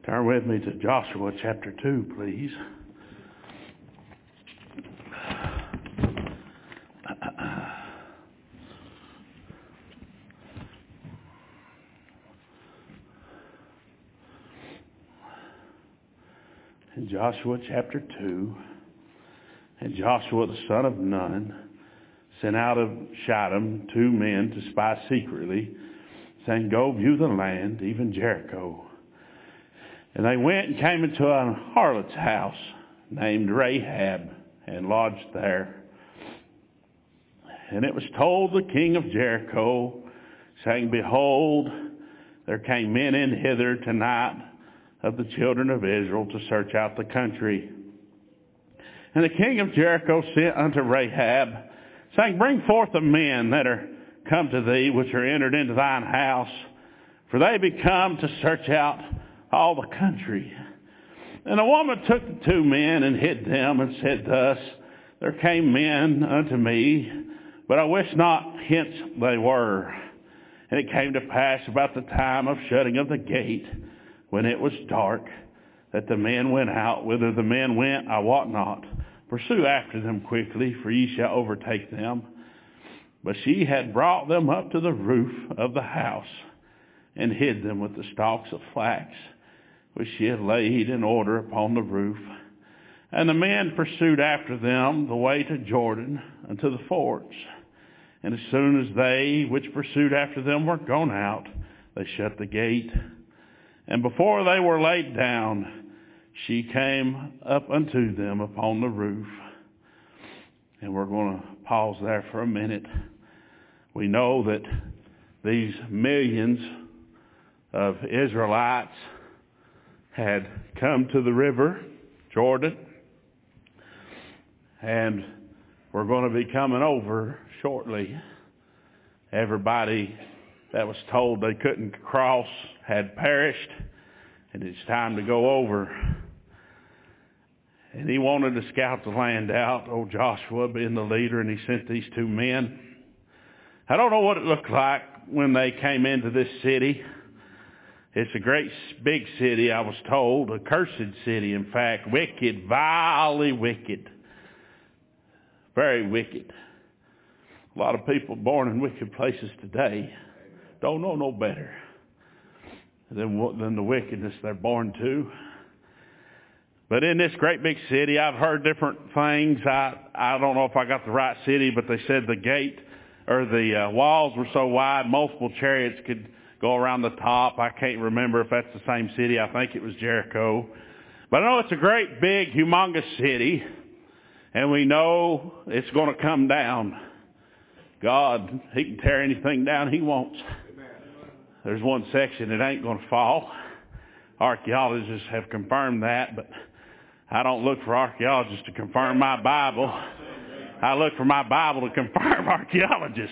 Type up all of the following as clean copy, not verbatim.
Turn with me to Joshua chapter 2, please. In Joshua chapter 2, and Joshua the son of Nun sent out of Shittim 2 men to spy secretly, saying, "Go view the land, even Jericho." And they went and came into an harlot's house named Rahab, and lodged there. And it was told the king of Jericho, saying, "Behold, there came men in hither tonight of the children of Israel to search out the country." And the king of Jericho sent unto Rahab, saying, "Bring forth the men that are come to thee, which are entered into thine house, for they be come to search out all the country." And the woman took the 2 men and hid them, and said thus, "There came men unto me, but I wist not hence they were. And it came to pass about the time of shutting of the gate, when it was dark, that the men went out. Whither the men went, I wot not. Pursue after them quickly, for ye shall overtake them." But she had brought them up to the roof of the house, and hid them with the stalks of flax, which she had laid in order upon the roof. And the men pursued after them the way to Jordan unto the fords. And as soon as they which pursued after them were gone out, they shut the gate. And before they were laid down, she came up unto them upon the roof. And we're going to pause there for a minute. We know that these millions of Israelites had come to the river Jordan, and we're going to be coming over shortly. Everybody that was told they couldn't cross had perished, and it's time to go over. And he wanted to scout the land out, old Joshua being the leader, and he sent these 2 men. I don't know what it looked like when they came into this city. It's a great big city, I was told, a cursed city, in fact, wicked, vilely wicked, very wicked. A lot of people born in wicked places today don't know no better than the wickedness they're born to. But in this great big city, I've heard different things. I don't know if I got the right city, but they said the gate or the walls were so wide, multiple chariots could go around the top. I can't remember if that's the same city. I think it was Jericho. But I know it's a great, big, humongous city, and we know it's going to come down. God, He can tear anything down He wants. There's one section that ain't going to fall. Archaeologists have confirmed that, but I don't look for archaeologists to confirm my Bible. I look for my Bible to confirm archaeologists.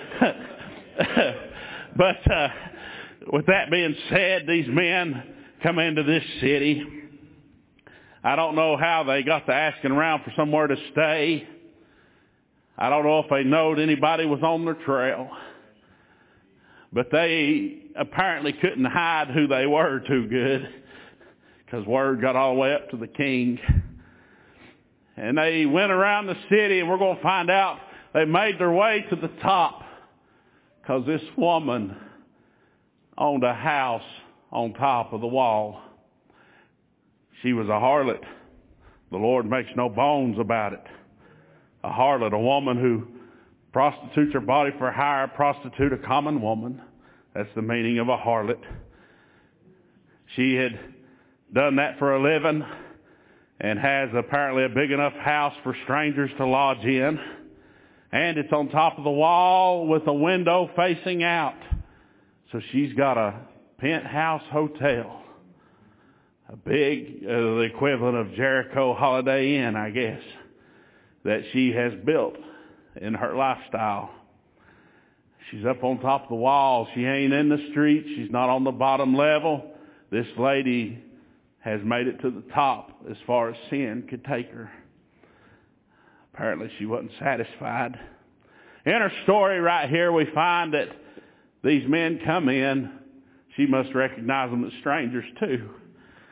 But with that being said, these men come into this city. I don't know how they got to asking around for somewhere to stay. I don't know if they knowed anybody was on their trail. But they apparently couldn't hide who they were too good, because word got all the way up to the king. And they went around the city, and we're going to find out they made their way to the top, because this woman owned a house on top of the wall. She was a harlot. The Lord makes no bones about it. A harlot, a woman who prostitutes her body for hire, prostitute, a common woman. That's the meaning of a harlot. She had done that for a living, and has apparently a big enough house for strangers to lodge in. And it's on top of the wall with a window facing out. So she's got a penthouse hotel. A big, the equivalent of Jericho Holiday Inn, I guess, that she has built in her lifestyle. She's up on top of the wall. She ain't in the street. She's not on the bottom level. This lady has made it to the top as far as sin could take her. Apparently she wasn't satisfied. In her story right here, we find that these men come in. She must recognize them as strangers too.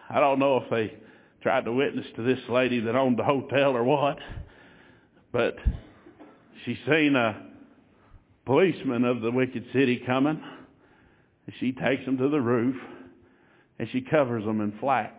I don't know if they tried to witness to this lady that owned the hotel or what, but she seen a policeman of the wicked city coming, and she takes them to the roof, and she covers them in flax.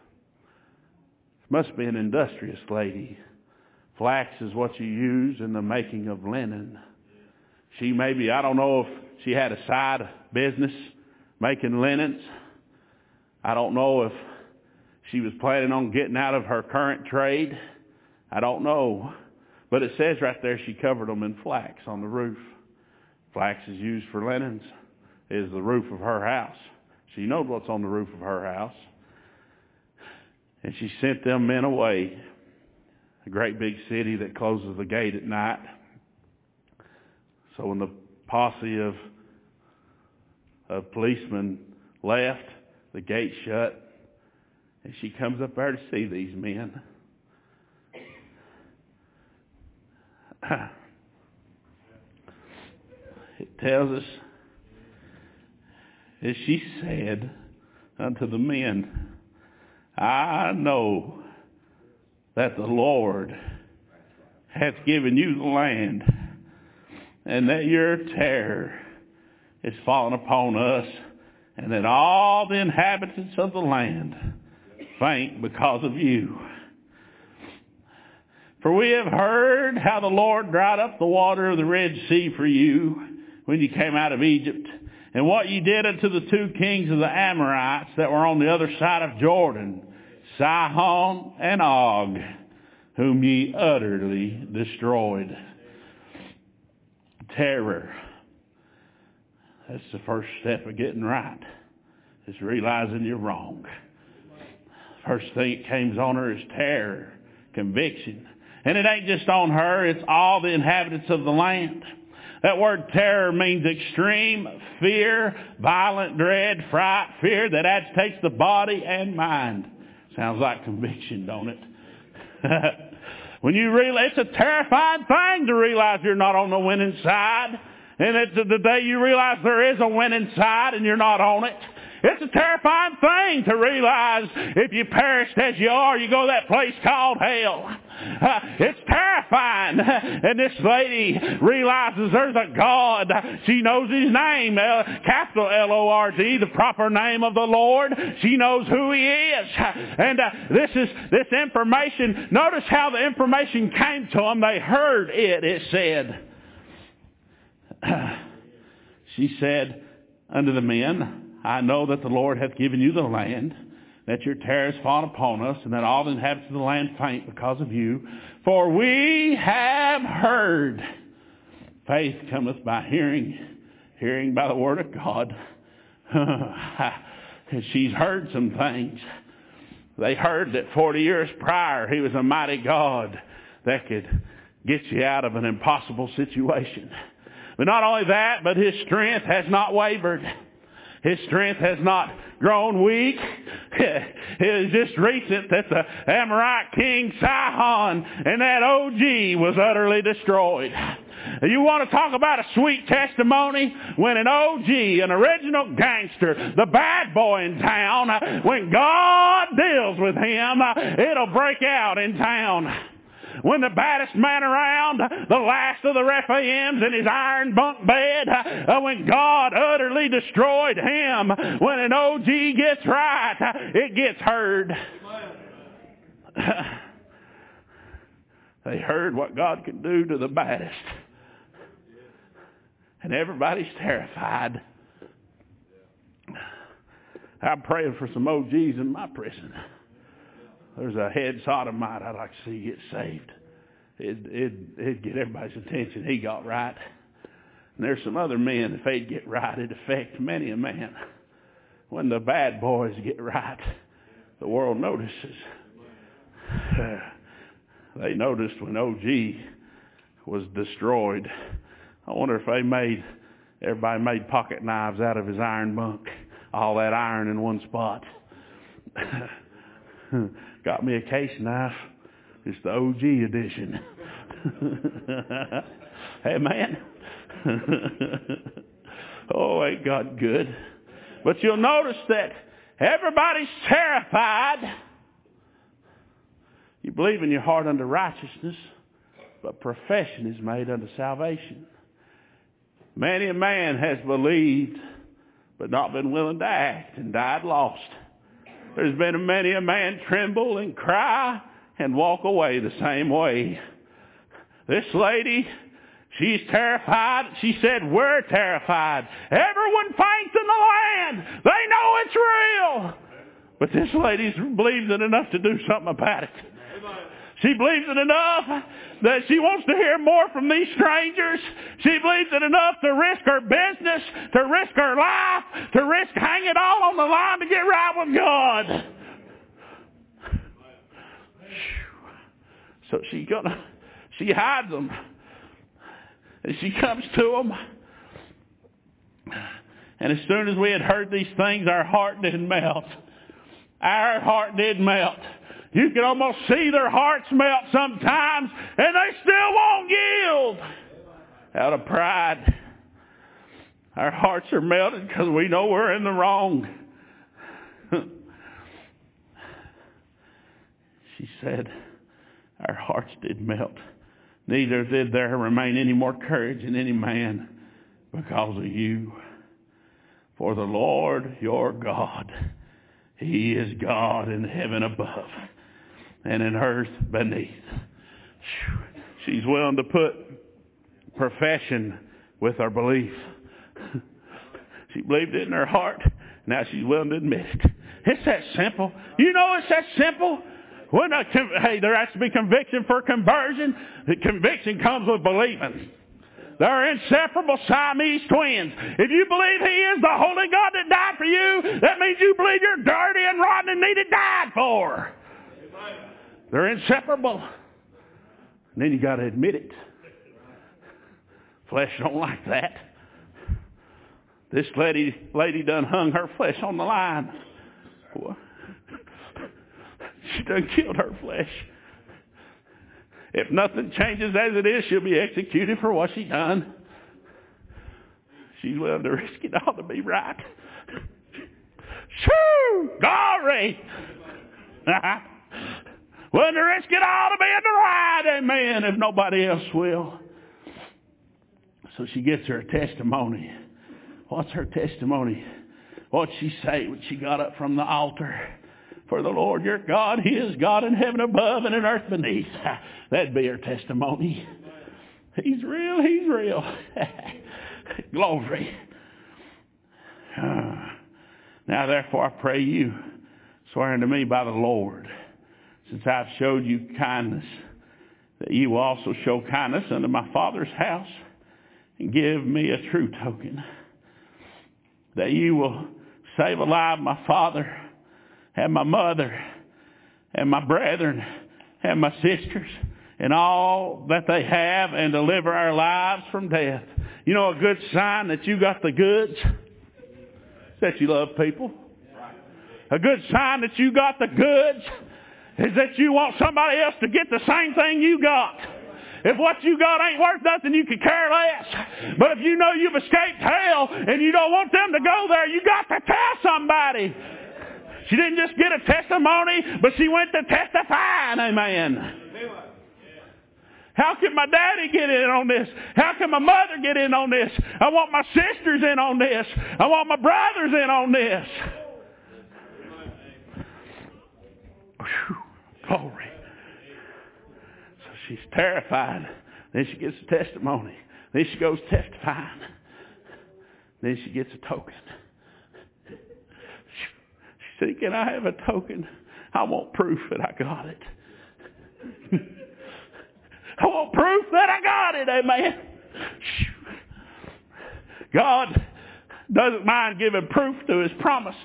Must be an industrious lady. Flax is what you use in the making of linen. She maybe, I don't know if she had a side business making linens. I don't know if she was planning on getting out of her current trade. I don't know. But it says right there she covered them in flax on the roof. Flax is used for linens. It is the roof of her house. She knows what's on the roof of her house. And she sent them men away. A great big city that closes the gate at night. So when the posse of policemen left, the gate shut, and she comes up there to see these men. It tells us, as she said unto the men, I know that the Lord hath given you the land, and that your terror is fallen upon us, and that all the inhabitants of the land faint because of you. For we have heard how the Lord dried up the water of the Red Sea for you when you came out of Egypt, and what ye did unto the 2 kings of the Amorites that were on the other side of Jordan, Sihon and Og, whom ye utterly destroyed. Terror. That's the first step of getting right, is realizing you're wrong. First thing that comes on her is terror, conviction. And it ain't just on her, it's all the inhabitants of the land. That word terror means extreme fear, violent dread, fright, fear that agitates the body and mind. Sounds like conviction, don't it? When you realize, it's a terrifying thing to realize you're not on the winning side. And it's the day you realize there is a winning side and you're not on it. It's a terrifying thing to realize if you perished as you are, you go to that place called hell. It's terrifying. And this lady realizes there's a God. She knows His name, capital L-O-R-D, the proper name of the Lord. She knows who He is. And this information, notice how the information came to them. They heard it, it said. She said unto the men, I know that the Lord hath given you the land, that your terror is fallen upon us, and that all the inhabitants of the land faint because of you. For we have heard. Faith cometh by hearing, hearing by the word of God. And she's heard some things. They heard that 40 years prior He was a mighty God that could get you out of an impossible situation. But not only that, but His strength has not wavered. His strength has not grown weak. It is just recent that the Amorite king Sihon and that OG was utterly destroyed. You want to talk about a sweet testimony? When an OG, an original gangster, the bad boy in town, when God deals with him, it'll break out in town. When the baddest man around, the last of the Rephaims in his iron bunk bed, when God utterly destroyed him, when an OG gets right, it gets heard. They heard what God can do to the baddest. And everybody's terrified. I'm praying for some OGs in my prison. There's a head sodomite I'd like to see get saved. It'd get everybody's attention. He got right. And there's some other men, if they'd get right, it'd affect many a man. When the bad boys get right, the world notices. They noticed when OG was destroyed. I wonder if everybody made pocket knives out of his iron bunk. All that iron in one spot. Got me a case knife. It's the OG edition. Hey, man. Oh, ain't God good? But you'll notice that Everybody's terrified. You believe in your heart unto righteousness, but profession is made unto salvation. Many a man has believed, but not been willing to act, and died lost. There's been many a man tremble and cry and walk away the same way. This lady, she's terrified. She said, we're terrified. Everyone faints in the land. They know it's real. But this lady believes it enough to do something about it. She believes it enough that she wants to hear more from these strangers. She believes it enough to risk her business, to risk her life, to risk hanging it all on the line to get right with God. So she hides them. And she comes to them. And as soon as we had heard these things, our heart did melt. Our heart did melt. You can almost see their hearts melt sometimes, and they still won't yield out of pride. Our hearts are melted because we know we're in the wrong. She said, our hearts did melt. Neither did there remain any more courage in any man because of you. For the Lord your God, He is God in heaven above and in earth beneath. She's willing to put profession with her belief. She believed it in her heart. Now she's willing to admit it. It's that simple. You know it's that simple. Hey, there has to be conviction for conversion. The conviction comes with believing. They're inseparable Siamese twins. If you believe He is the Holy God that died for you, that means you believe you're dirty and rotten and needed died for. They're inseparable. And then you got to admit it. Flesh don't like that. This lady done hung her flesh on the line. She done killed her flesh. If nothing changes as it is, she'll be executed for what she done. She's willing to risk it all to be right. Shoo! Glory! Willing to risk it all to be in the right, amen, if nobody else will. So she gets her testimony. What's her testimony? What'd she say when she got up from the altar? For the Lord your God, He is God in heaven above and in earth beneath. That'd be her testimony. He's real, He's real. Glory. Now therefore I pray you, swearing to me by the Lord, since I've showed you kindness, that you will also show kindness unto my Father's house, and give me a true token, that you will save alive my father, and my mother, and my brethren, and my sisters, and all that they have, and deliver our lives from death. You know a good sign that you got the goods? Is that you love people. A good sign that you got the goods is that you want somebody else to get the same thing you got. If what you got ain't worth nothing, you could care less. But if you know you've escaped hell and you don't want them to go there, you got to tell somebody. She didn't just get a testimony, but she went to testifying, amen. How can my daddy get in on this? How can my mother get in on this? I want my sisters in on this. I want my brothers in on this. Whew, glory. So she's terrified. Then she gets a testimony. Then she goes testifying. Then she gets a token. She said, can I have a token? I want proof that I got it. I want proof that I got it, amen. God doesn't mind giving proof to His promises.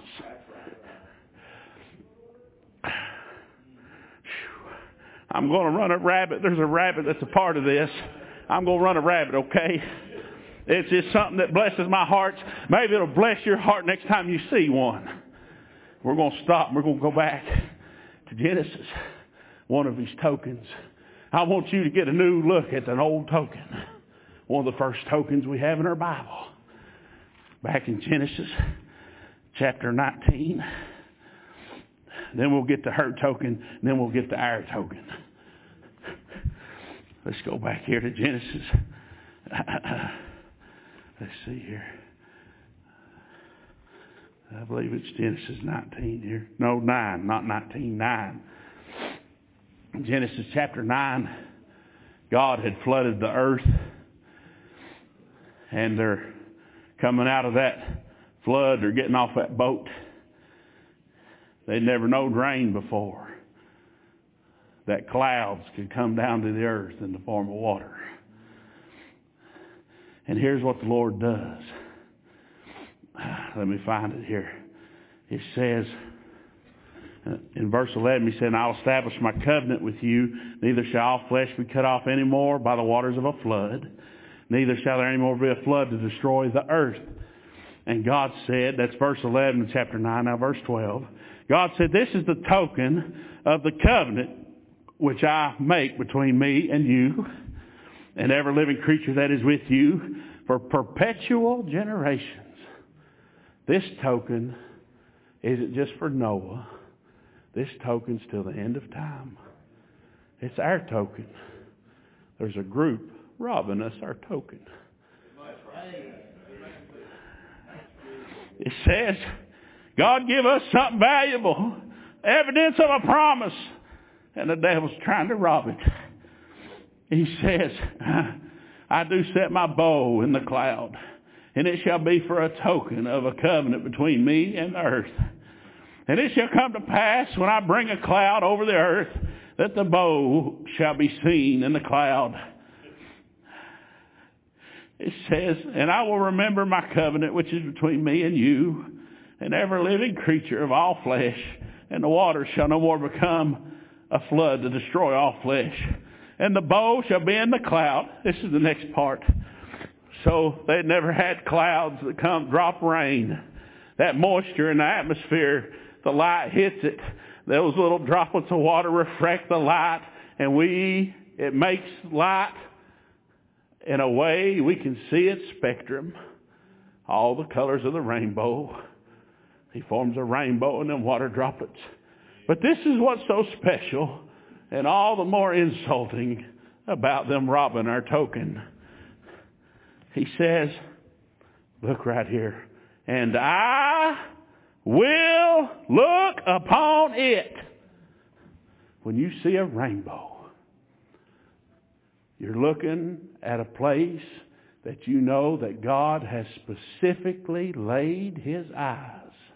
I'm going to run a rabbit. There's a rabbit that's a part of this. I'm going to run a rabbit, okay? It's just something that blesses my heart. Maybe it'll bless your heart next time you see one. We're going to stop and we're going to go back to Genesis, one of His tokens. I want you to get a new look at an old token. One of the first tokens we have in our Bible. Back in Genesis chapter 19. Then we'll get to her token. And then we'll get to our token. Let's go back here to Genesis. Let's see here. I believe it's Genesis 19 here. No, 9, not 19, 9. Genesis chapter 9, God had flooded the earth. And they're coming out of that flood. They're getting off that boat. They'd never known rain before. That clouds could come down to the earth in the form of water. And here's what the Lord does. Let me find it here. It says, in verse 11, he said, I'll establish my covenant with you. Neither shall all flesh be cut off any more by the waters of a flood. Neither shall there any more be a flood to destroy the earth. And God said, that's verse 11 of chapter 9, now verse 12. God said, this is the token of the covenant which I make between me and you and every living creature that is with you for perpetual generations. This token isn't just for Noah. This token's till the end of time. It's our token. There's a group robbing us our token. It says, God give us something valuable, evidence of a promise, and the devil's trying to rob it. He says, I do set my bow in the cloud, and it shall be for a token of a covenant between me and the earth. And it shall come to pass when I bring a cloud over the earth that the bow shall be seen in the cloud. It says, and I will remember my covenant which is between me and you and every living creature of all flesh, and the waters shall no more become a flood to destroy all flesh. And the bow shall be in the cloud. This is the next part. So they'd never had clouds that come drop rain. That moisture in the atmosphere, the light hits it. Those little droplets of water reflect the light, and it makes light in a way we can see its spectrum, all the colors of the rainbow. He forms a rainbow in them water droplets. But this is what's so special and all the more insulting about them robbing our token. He says, look right here, and I will look upon it. When you see a rainbow, you're looking at a place that you know that God has specifically laid His eyes.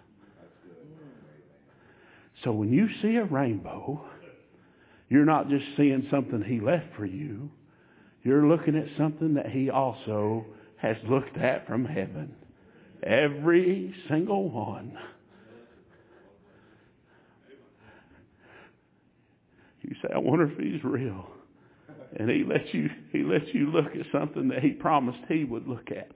So when you see a rainbow, you're not just seeing something He left for you. You're looking at something that He also has looked at from heaven. Every single one. You say, I wonder if He's real. And He lets you look at something that He promised He would look at.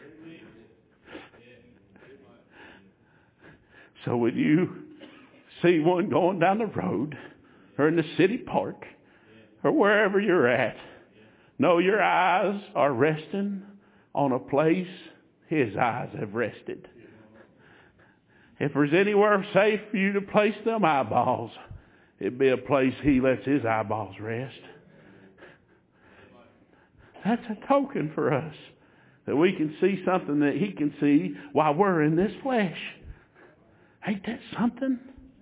So when you see one going down the road or in the city park or wherever you're at, know your eyes are resting on a place His eyes have rested. If there's anywhere safe for you to place them eyeballs, it'd be a place He lets His eyeballs rest. That's a token for us, that we can see something that He can see while we're in this flesh. Ain't that something?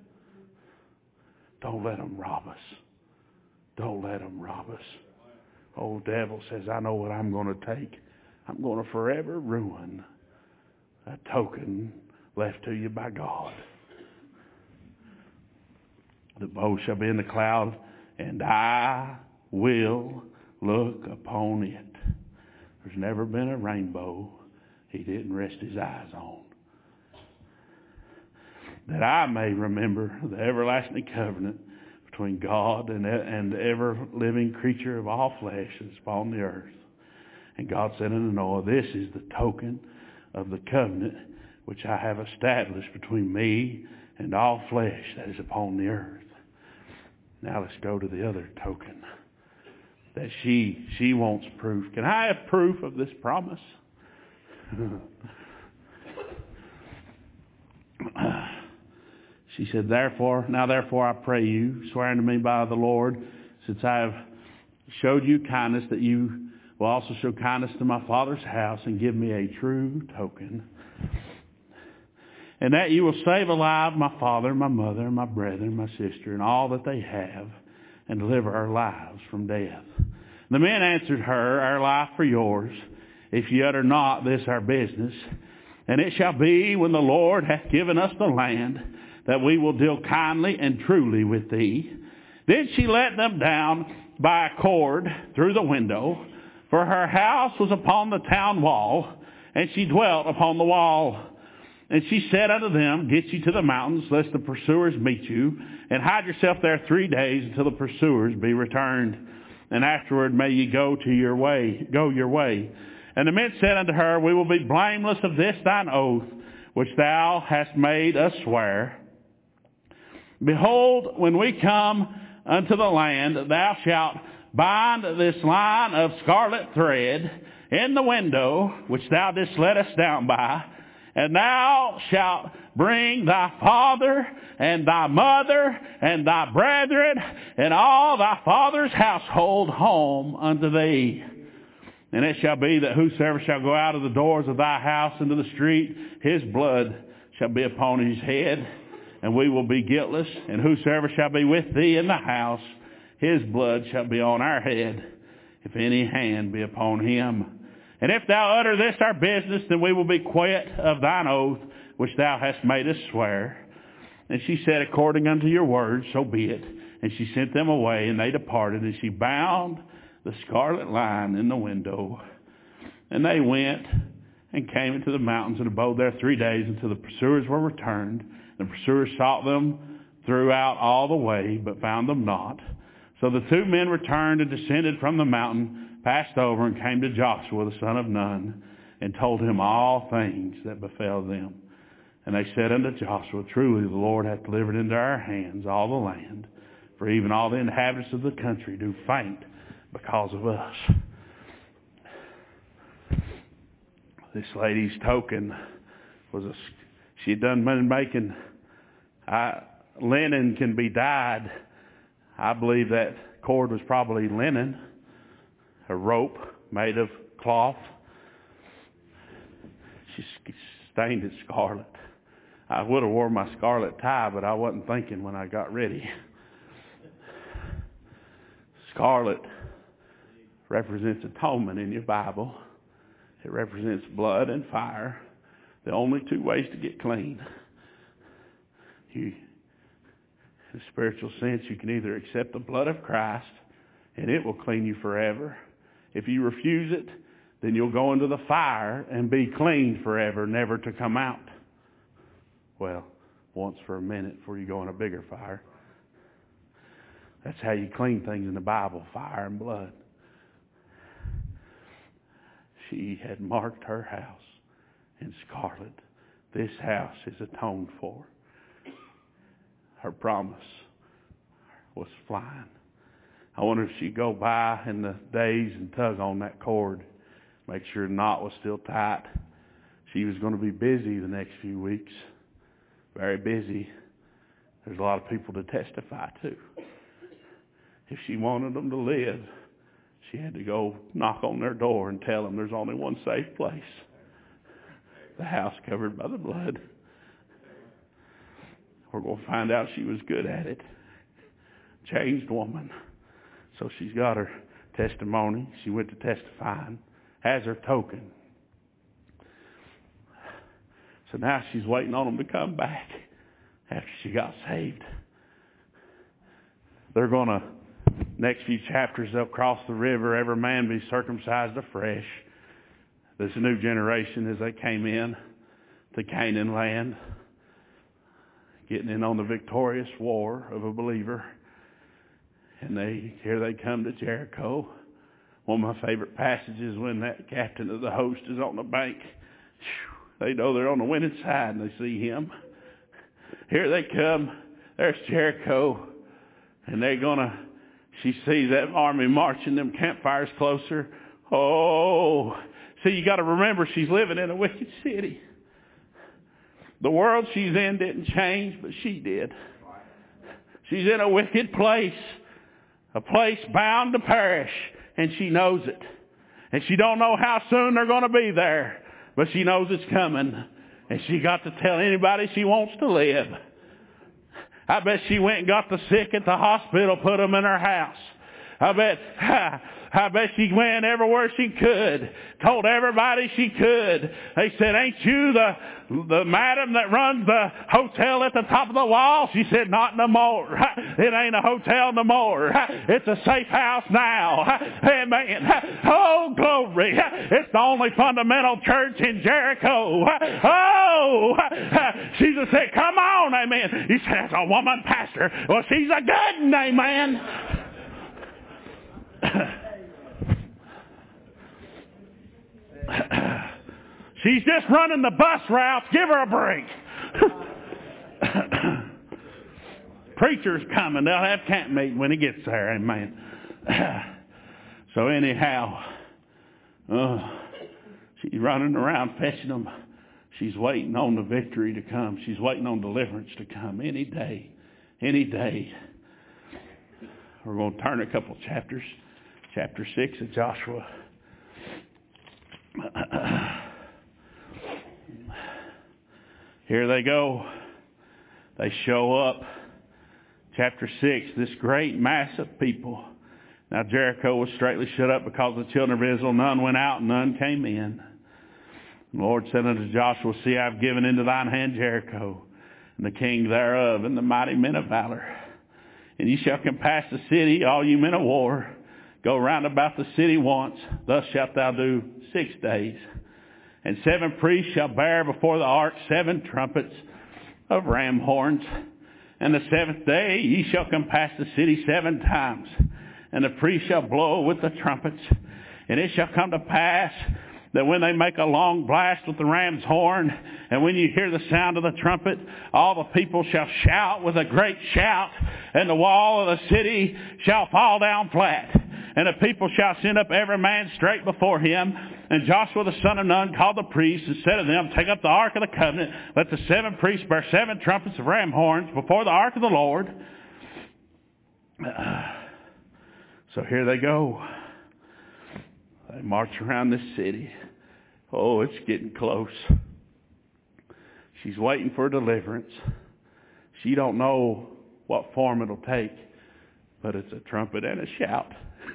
Don't let them rob us. Don't let them rob us. Old devil says, I know what I'm going to take. I'm going to forever ruin a token left to you by God. The bow shall be in the cloud, and I will look upon it. There's never been a rainbow He didn't rest His eyes on. That I may remember the everlasting covenant between God and the ever-living creature of all flesh that's upon the earth. And God said unto Noah, this is the token of the covenant which I have established between me and all flesh that is upon the earth. Now let's go to the other token. That she wants proof. Can I have proof of this promise? She said, therefore I pray you, swear unto me by the Lord, since I have showed you kindness, that you will also show kindness to my father's house and give me a true token. And that you will save alive my father, my mother, my brethren, my sister, and all that they have, and deliver our lives from death. The men answered her, our life for yours, if ye utter not this our business. And it shall be, when the Lord hath given us the land, that we will deal kindly and truly with thee. Then she let them down by a cord through the window, for her house was upon the town wall, and she dwelt upon the wall. And she said unto them, get ye to the mountains, lest the pursuers meet you, and hide yourself there 3 days until the pursuers be returned. And afterward may ye go your way. And the men said unto her, we will be blameless of this thine oath, which thou hast made us swear. Behold, when we come unto the land, thou shalt bind this line of scarlet thread in the window, which thou didst let us down by, and thou shalt bring thy father and thy mother and thy brethren and all thy father's household home unto thee. And it shall be that whosoever shall go out of the doors of thy house into the street, his blood shall be upon his head, and we will be guiltless. And whosoever shall be with thee in the house, his blood shall be on our head, if any hand be upon him. And if thou utter this our business, then we will be quit of thine oath, which thou hast made us swear. And she said, according unto your word, so be it. And she sent them away, and they departed, and she bound the scarlet line in the window. And they went and came into the mountains and abode there 3 days until the pursuers were returned. The pursuers sought them throughout all the way, but found them not. So the 2 men returned and descended from the mountain, passed over, and came to Joshua the son of Nun, and told him all things that befell them. And they said unto Joshua, truly the Lord hath delivered into our hands all the land, for even all the inhabitants of the country do faint because of us. This lady's token was she had done been making linen can be dyed. I believe that cord was probably linen, a rope made of cloth. She stained it scarlet. I would have worn my scarlet tie, but I wasn't thinking when I got ready. Scarlet represents atonement in your Bible. It represents blood and fire, the only 2 ways to get clean. In a spiritual sense, you can either accept the blood of Christ, and it will clean you forever. If you refuse it, then you'll go into the fire and be cleaned forever, never to come out. Well, once for a minute before you go in a bigger fire. That's how you clean things in the Bible, fire and blood. She had marked her house in scarlet. This house is atoned for. Her promise was flying. I wonder if she'd go by in the days and tug on that cord, make sure the knot was still tight. She was going to be busy the next few weeks. Very busy. There's a lot of people to testify to. If she wanted them to live, she had to go knock on their door and tell them there's only one safe place. The house covered by the blood. We're going to find out she was good at it. Changed woman. So she's got her testimony. She went to testifying as her token. So now she's waiting on them to come back after she got saved. They're going to, next few chapters, they'll cross the river. Every man be circumcised afresh. This new generation, as they came in to Canaan land, getting in on the victorious war of a believer. And here they come to Jericho. One of my favorite passages when that captain of the host is on the bank. They know they're on the winning side and they see him. Here they come. There's Jericho. And she sees that army marching, them campfires closer. Oh, see, you got to remember she's living in a wicked city. The world she's in didn't change, but she did. She's in a wicked place, a place bound to perish, and she knows it. And she don't know how soon they're going to be there, but she knows it's coming. And she got to tell anybody she wants to live. I bet she went and got the sick at the hospital, put them in her house. I bet she went everywhere she could, told everybody she could. They said, ain't you the madam that runs the hotel at the top of the wall? She said, not no more. It ain't a hotel no more. It's a safe house now. Amen. Oh, glory. It's the only fundamental church in Jericho. Oh, Jesus said, come on, amen. He said, that's a woman pastor. Well, she's a good one, amen. She's just running the bus routes. Give her a break. Preacher's coming. They'll have camp meeting when he gets there. Amen. So anyhow, she's running around fetching them. She's waiting on the victory to come. She's waiting on deliverance to come any day. Any day. We're going to turn a couple chapters. Chapter 6 of Joshua. Here they go. They show up. Chapter 6, this great mass of people. Now Jericho was straightly shut up because of the children of Israel. None went out, none came in. The Lord said unto Joshua, see, I have given into thine hand Jericho, and the king thereof, and the mighty men of valor. And ye shall compass the city, all you men of war. Go round about the city once. Thus shalt thou do 6 days. And 7 priests shall bear before the ark 7 trumpets of ram horns. And the 7th day ye shall compass the city 7 times. And the priests shall blow with the trumpets. And it shall come to pass that when they make a long blast with the ram's horn, and when you hear the sound of the trumpet, all the people shall shout with a great shout, and the wall of the city shall fall down flat. And the people shall send up every man straight before him. And Joshua the son of Nun called the priests and said to them, take up the ark of the covenant. Let the 7 priests bear 7 trumpets of ram horns before the ark of the Lord. So here they go. They march around this city. Oh, it's getting close. She's waiting for deliverance. She don't know what form it'll take, but it's a trumpet and a shout.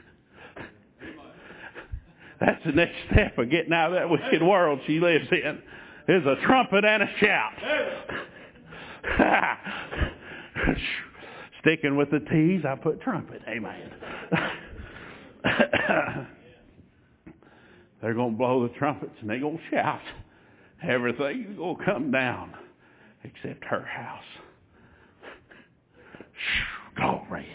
That's the next step of getting out of that wicked world she lives in, is a trumpet and a shout. Sticking with the T's, I put trumpet. Amen. They're going to blow the trumpets and they're going to shout. Everything's going to come down except her house. Glory.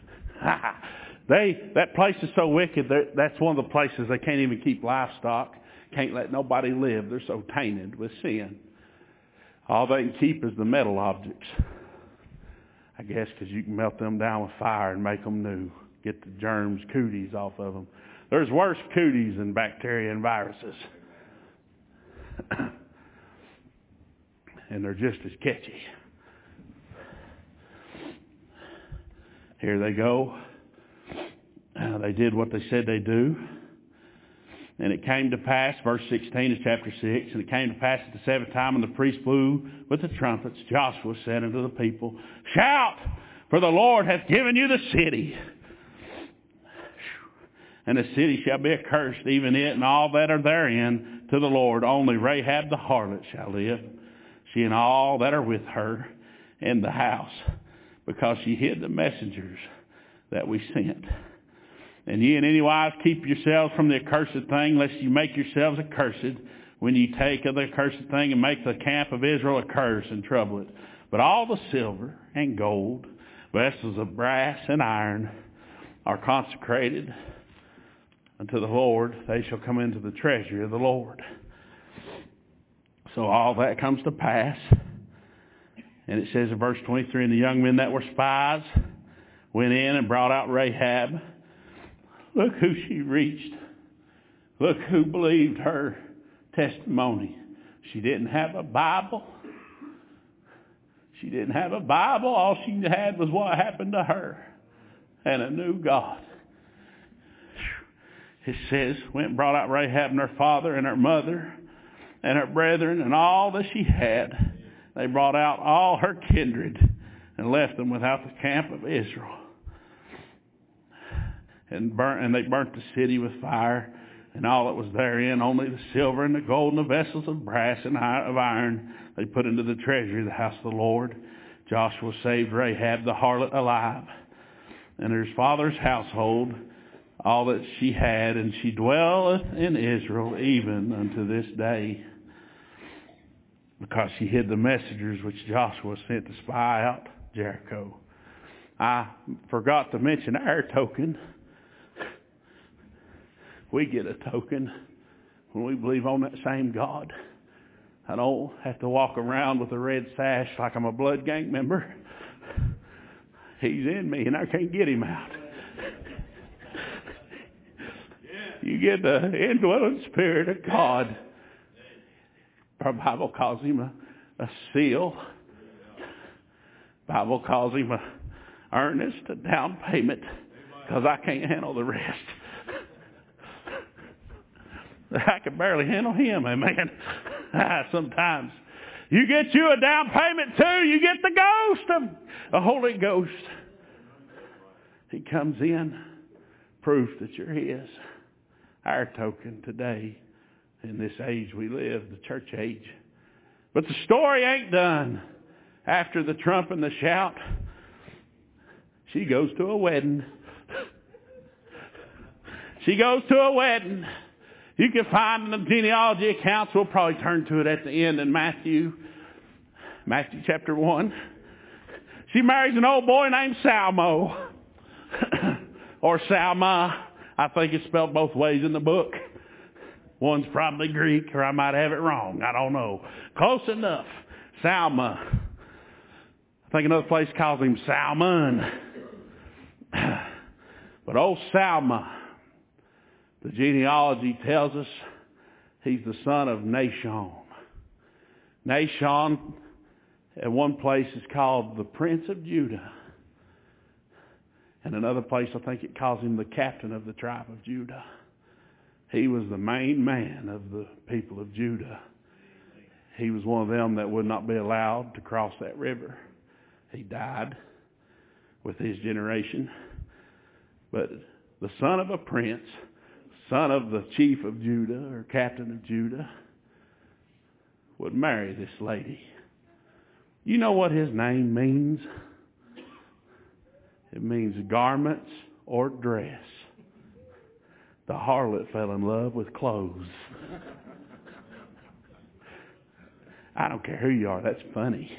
That place is so wicked, that's one of the places they can't even keep livestock. Can't let nobody live. They're so tainted with sin. All they can keep is the metal objects. I guess because you can melt them down with fire and make them new. Get the germs, cooties off of them. There's worse cooties than bacteria and viruses. And they're just as catchy. Here they go. They did what they said they'd do. And it came to pass, verse 16 of chapter 6, and it came to pass at the 7th time, and the priest blew with the trumpets. Joshua said unto the people, shout, for the Lord hath given you the city. And the city shall be accursed, even it and all that are therein, to the Lord. Only Rahab the harlot shall live, she and all that are with her in the house, because she hid the messengers that we sent. And ye in any wise keep yourselves from the accursed thing, lest you make yourselves accursed when ye take of the accursed thing and make the camp of Israel a curse and trouble it. But all the silver and gold, vessels of brass and iron, are consecrated unto the Lord. They shall come into the treasury of the Lord. So all that comes to pass. And it says in verse 23, and the young men that were spies went in and brought out Rahab. Look who she reached. Look who believed her testimony. She didn't have a Bible. She didn't have a Bible. All she had was what happened to her and a new God. It says, went and brought out Rahab and her father and her mother and her brethren and all that she had. They brought out all her kindred and left them without the camp of Israel. And they burnt the city with fire and all that was therein, only the silver and the gold and the vessels of brass and of iron they put into the treasury of the house of the Lord. Joshua saved Rahab the harlot alive, and her father's household, all that she had, and she dwelleth in Israel even unto this day, because she hid the messengers which Joshua sent to spy out Jericho. I forgot to mention our token. We get a token when we believe on that same God. I don't have to walk around with a red sash like I'm a blood gang member. He's in me and I can't get him out. You get the indwelling Spirit of God. Our Bible calls him a seal. Bible calls him a earnest, a down payment, because I can't handle the rest. I can barely handle him, amen. Sometimes you get you a down payment too. You get the ghost of the Holy Ghost. He comes in, proof that you're his. Our token today in this age we live, the church age. But the story ain't done. After the trump and the shout, she goes to a wedding. She goes to a wedding. You can find in the genealogy accounts, we'll probably turn to it at the end in Matthew chapter 1. She marries an old boy named Salmo. Or Salma. I think it's spelled both ways in the book. One's probably Greek, or I might have it wrong. I don't know. Close enough. Salma. I think another place calls him Salmon. But old Salma, the genealogy tells us he's the son of Nahshon. Nahshon, at one place, is called the Prince of Judah. And another place, I think it calls him the captain of the tribe of Judah. He was the main man of the people of Judah. He was one of them that would not be allowed to cross that river. He died with his generation. But the son of a prince, son of the chief of Judah or captain of Judah, would marry this lady. You know what his name means? It means garments or dress. The harlot fell in love with clothes. I don't care who you are, that's funny.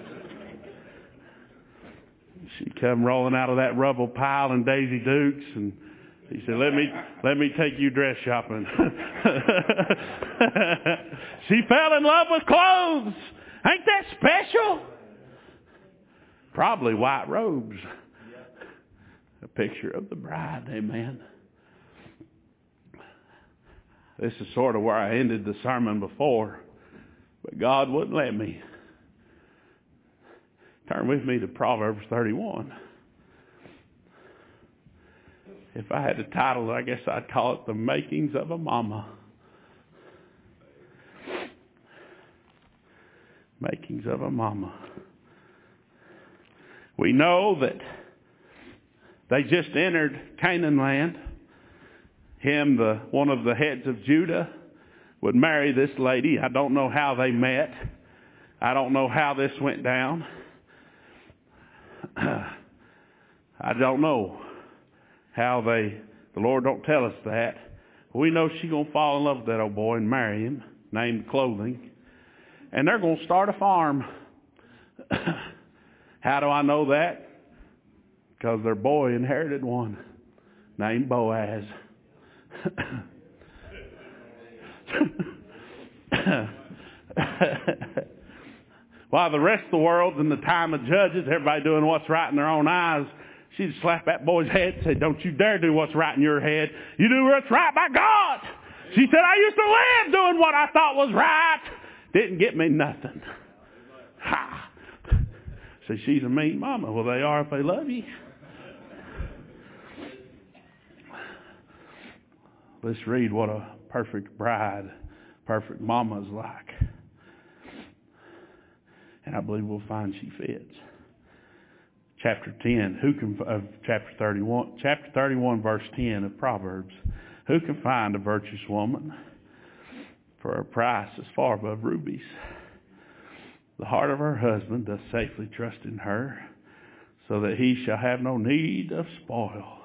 She come rolling out of that rubble pile in Daisy Dukes, and he said, let me take you dress shopping. She fell in love with clothes. Ain't that special? Probably white robes. A picture of the bride, amen. This is sort of where I ended the sermon before, but God wouldn't let me. Turn with me to Proverbs 31. If I had to title it, I guess I'd call it The Makings of a Mama. Makings of a Mama. We know that they just entered Canaan land. One of the heads of Judah, would marry this lady. I don't know how they met. I don't know how this went down. I don't know how the Lord don't tell us that. We know she's going to fall in love with that old boy and marry him, named Clothing. And they're going to start a farm. How do I know that? Because their boy inherited one named Boaz. While the rest of the world's in the time of judges, everybody doing what's right in their own eyes, she'd slap that boy's head and say, don't you dare do what's right in your head. You do what's right by God. She said, I used to live doing what I thought was right. Didn't get me nothing. Ha. Say, she's a mean mama. Well, they are if they love you. Let's read what a perfect bride, perfect mama is like. And I believe we'll find she fits. Chapter 10, chapter 31, verse 10 of Proverbs. Who can find a virtuous woman? For her price is far above rubies. The heart of her husband doth safely trust in her, so that he shall have no need of spoil.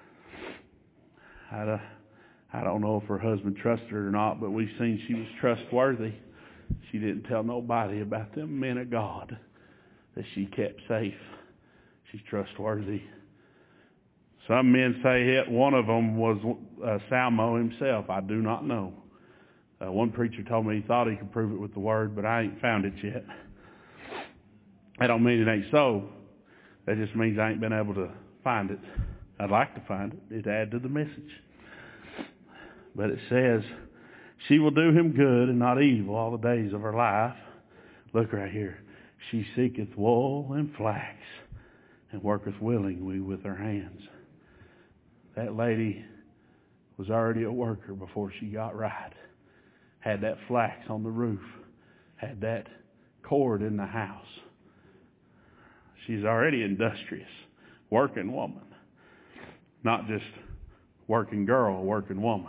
I don't know if her husband trusted her or not, but we've seen she was trustworthy. She didn't tell nobody about them men of God that she kept safe. She's trustworthy. Some men say one of them was Salmo himself. I do not know. One preacher told me he thought he could prove it with the word, but I ain't found it yet. I don't mean it ain't so. That just means I ain't been able to find it. I'd like to find it. It'd add to the message. But it says, she will do him good and not evil all the days of her life. Look right here. She seeketh wool and flax and worketh willingly with her hands. That lady was already a worker before she got right. Had that flax on the roof. Had that cord in the house. She's already industrious. Working woman. Not just working girl, working woman.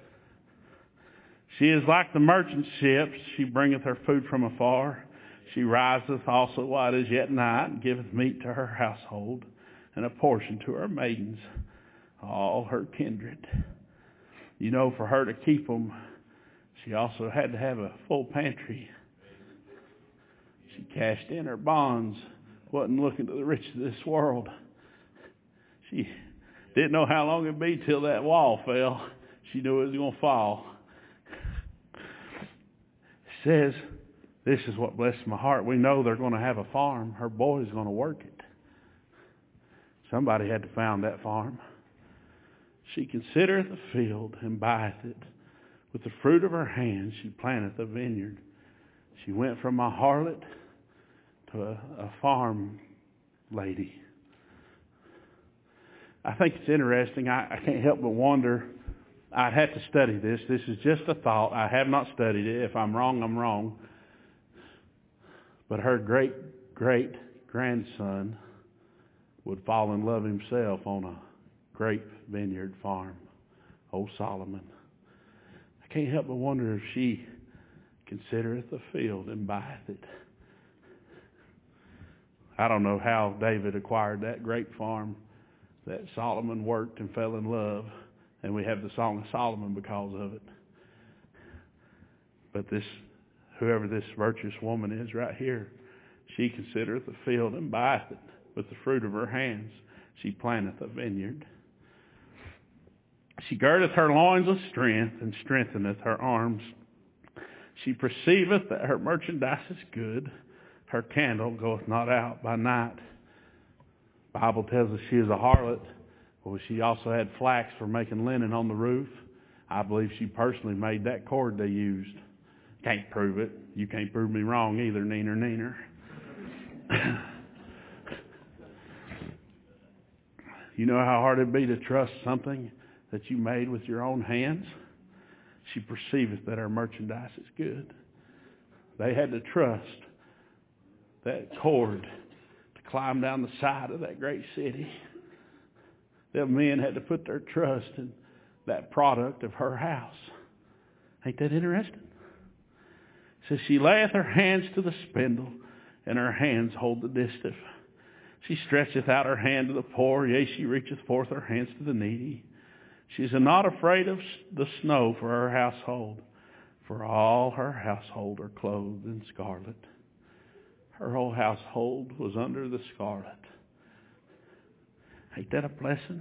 She is like the merchant ships. She bringeth her food from afar. She riseth also while it is yet night, and giveth meat to her household, and a portion to her maidens, all her kindred. You know, for her to keep them, she also had to have a full pantry. She cashed in her bonds, wasn't looking to the rich of this world. She didn't know how long it'd be till that wall fell. She knew it was going to fall. It says, this is what blesses my heart. We know they're going to have a farm. Her boy's going to work it. Somebody had to found that farm. She considereth the field and buyeth it. With the fruit of her hands she planteth a vineyard. She went from a harlot to a farm lady. I think it's interesting. I can't help but wonder. I'd have to study this. This is just a thought. I have not studied it. If I'm wrong, I'm wrong. But her great-great-grandson would fall in love himself on a grape vineyard farm. Old Solomon. I can't help but wonder if she considereth the field and buyeth it. I don't know how David acquired that grape farm that Solomon worked and fell in love. And we have the Song of Solomon because of it. But whoever this virtuous woman is right here, she considereth the field and buyeth it. With the fruit of her hands she planteth a vineyard. She girdeth her loins with strength and strengtheneth her arms. She perceiveth that her merchandise is good. Her candle goeth not out by night. The Bible tells us she is a harlot. Well, she also had flax for making linen on the roof. I believe she personally made that cord they used. Can't prove it. You can't prove me wrong either, neener. You know how hard it'd be to trust something that you made with your own hands? She perceiveth that her merchandise is good. They had to trust that cord to climb down the side of that great city. The men had to put their trust in that product of her house. Ain't that interesting? It says, she layeth her hands to the spindle, and her hands hold the distaff. She stretcheth out her hand to the poor, yea, she reacheth forth her hands to the needy. She is not afraid of the snow for her household, for all her household are clothed in scarlet. Her whole household was under the scarlet. Ain't that a blessing?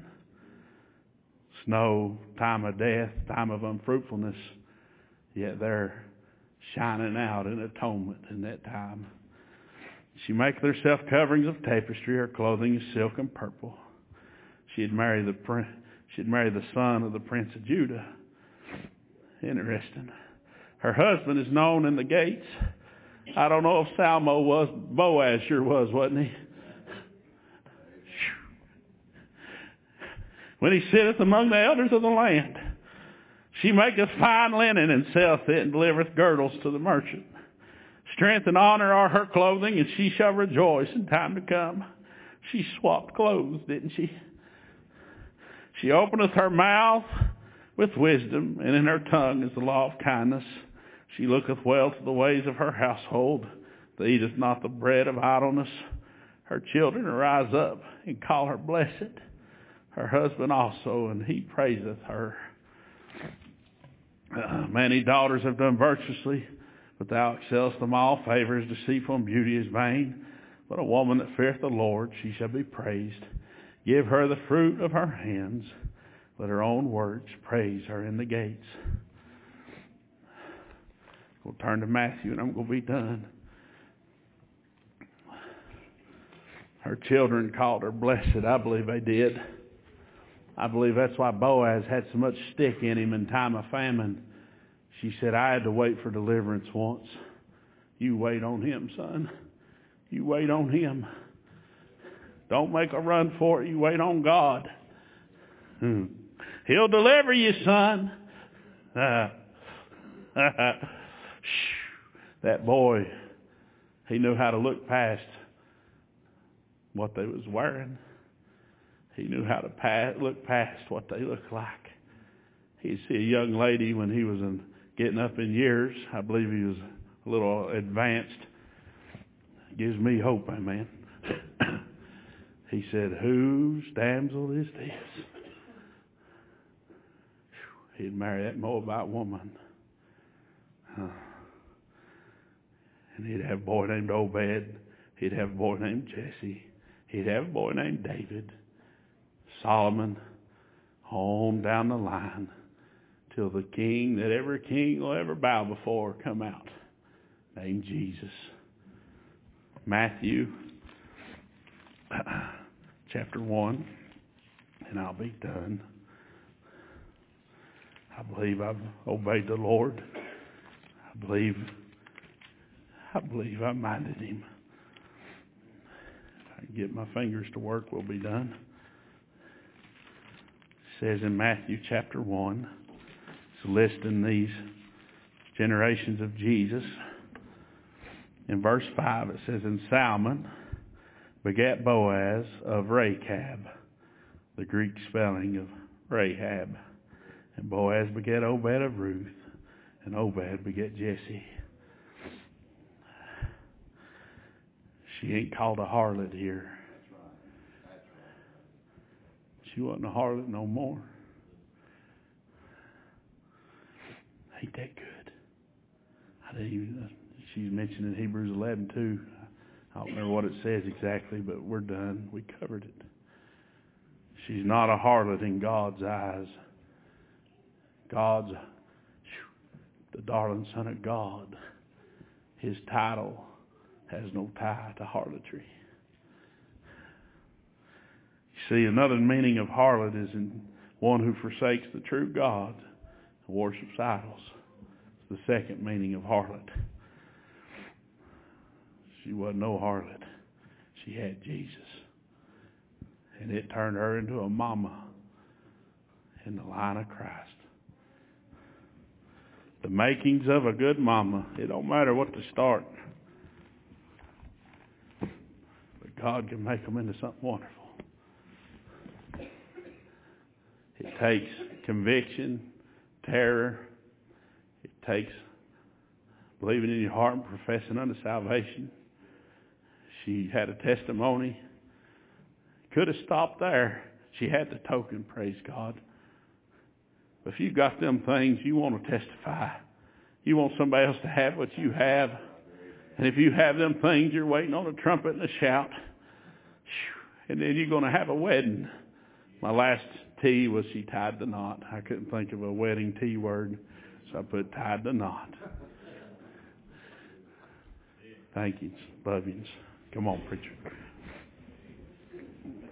Snow, time of death, time of unfruitfulness, yet they're shining out in atonement in that time. She maketh herself coverings of tapestry, her clothing is silk and purple. She'd marry the son of the prince of Judah. Interesting. Her husband is known in the gates. I don't know if Salmo was. Boaz sure was, wasn't he? When he sitteth among the elders of the land, she maketh fine linen and selleth it and delivereth girdles to the merchant. Strength and honor are her clothing, and she shall rejoice in time to come. She swapped clothes, didn't she? She openeth her mouth with wisdom, and in her tongue is the law of kindness. She looketh well to the ways of her household, that eateth not the bread of idleness. Her children arise up and call her blessed. Her husband also, and he praiseth her. Many daughters have done virtuously, but thou excellest them all. Favor is deceitful, and beauty is vain. But a woman that feareth the Lord, she shall be praised. Give her the fruit of her hands. Let her own works praise her in the gates. We'll turn to Matthew, and I'm going to be done. Her children called her blessed. I believe they did. I believe that's why Boaz had so much stick in him in time of famine. She said, I had to wait for deliverance once. You wait on him, son. You wait on him. Don't make a run for it. You wait on God. He'll deliver you, son. That boy, he knew how to look past what they was wearing. He knew how to look past what they looked like. He'd see a young lady when he was getting up in years. I believe he was a little advanced. Gives me hope, amen. He said, whose damsel is this? He'd marry that Moabite woman. And he'd have a boy named Obed. He'd have a boy named Jesse. He'd have a boy named David. Solomon, on down the line, till the king that every king will ever bow before come out, named Jesus. Matthew chapter 1, and I'll be done. I believe I've obeyed the Lord. I believe I minded him. If I can get my fingers to work, we'll be done. It says in Matthew chapter 1, it's listing these generations of Jesus. In verse 5 it says, and Salmon begat Boaz of Rechab, the Greek spelling of Rahab. And Boaz begat Obed of Ruth, and Obed begat Jesse. She ain't called a harlot here. She wasn't a harlot no more. Ain't that good? She's mentioned in Hebrews 11 too. I don't remember what it says exactly, but we're done. We covered it. She's not a harlot in God's eyes. God's the darling Son of God. His title has no tie to harlotry. You see, another meaning of harlot is in one who forsakes the true God and worships idols. It's the second meaning of harlot. She wasn't no harlot. She had Jesus. And it turned her into a mama in the line of Christ. The makings of a good mama. It don't matter what to start. But God can make them into something wonderful. It takes conviction, terror. It takes believing in your heart and professing unto salvation. She had a testimony. Could have stopped there. She had the token, praise God. But if you've got them things, you want to testify. You want somebody else to have what you have. And if you have them things, you're waiting on a trumpet and a shout. And then you're going to have a wedding. My last T was she tied the knot. I couldn't think of a wedding T word, so I put tied the knot. Thank you. Love you. Come on, preacher.